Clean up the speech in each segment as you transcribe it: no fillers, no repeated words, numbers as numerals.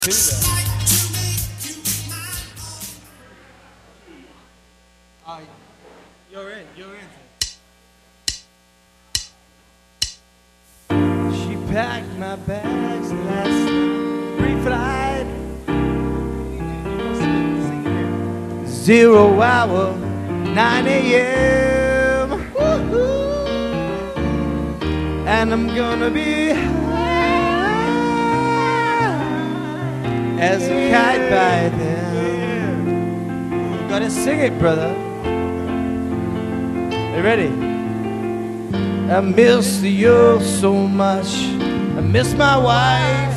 to that. You're in. She packed my bags last night. Pre-flight. 0 hour, 9 a.m. And I'm gonna be high as a kite by then. You gotta sing it, brother. You ready? I miss you so much. I miss my wife.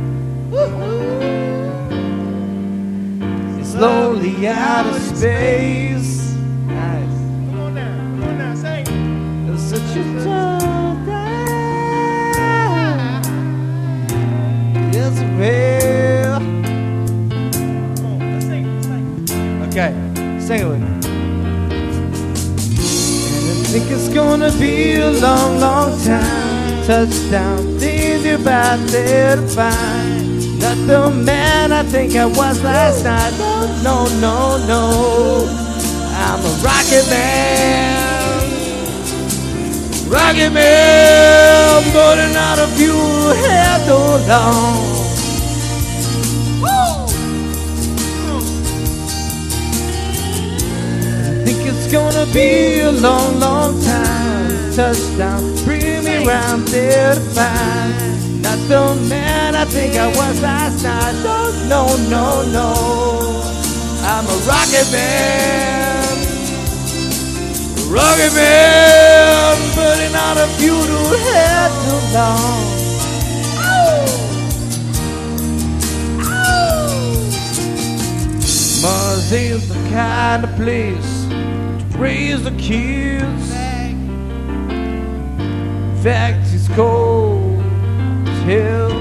It's lonely out of space. Nice. Come on now, sing. It's such a tough day. It's real. Come on, let's sing. Okay, sing it with me. And I think it's gonna be a long, long time. Touchdown, thinking about there to find. Not the man I think I was last night. No, no, no. I'm a rocket man. Rocket man, burning out of you hair too long. I think it's gonna be a long, long time. Touchdown, bring me round there to find. Not the man I think I was last night. No, no, no. I'm a rocket man. Rocket man, burning out of you to head too long. Mars ain't the kind of place to raise the kids. In fact, it's cold. Hill.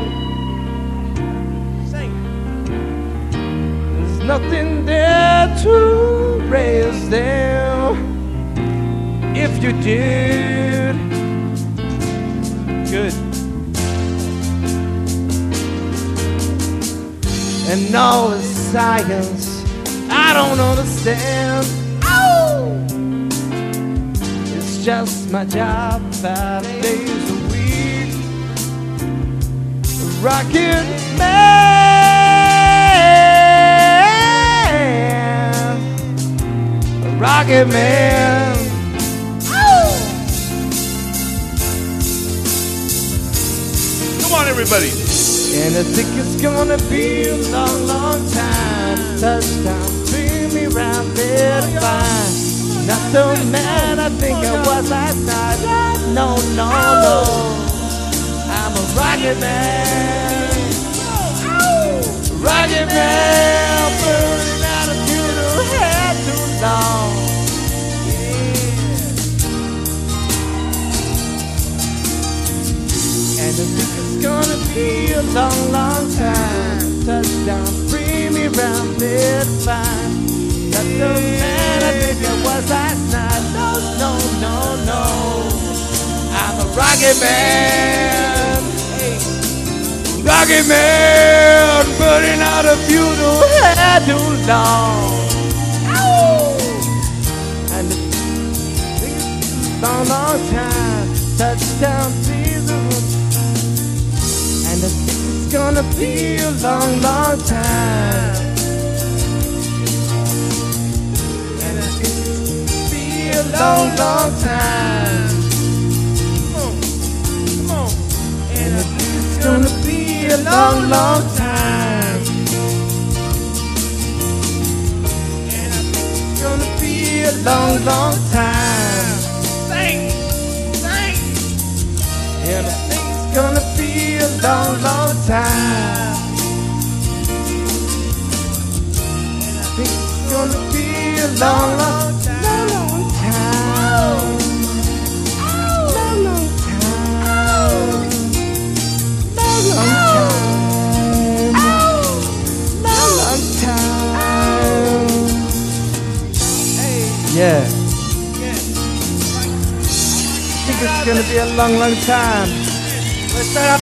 There's nothing there to raise them. If you did, good. And all the science I don't understand. Ow! It's just my job 5 days a week. Rocket man, a rocket man. Oh! Come on, everybody. And I think it's gonna be a long, long time. Touchdown, bring me round there to find. Not the man I think I was last night. No, no, no. I'm a rocket man. Rocket man, burning out of you to head too long. Yeah. And I think it's gonna be a long, long time. Touchdown, bring me round there to find. Not the man I think I was last night. No, no, no, no. I'm a rocket man. Rocket man, burning out of you to head too long. Ow! And it's a long, long time. Touchdown, Jesus. And I think it's gonna be a long, long time. And I think it's gonna be a long, long time. Come on. And I think it's gonna be a long, long time. And I think it's gonna be a long, long time. Sing. And I think it's gonna be a long, long time. And I think it's gonna be a long, long time. Yeah. I think it's gonna be a long, long time. Let's start off.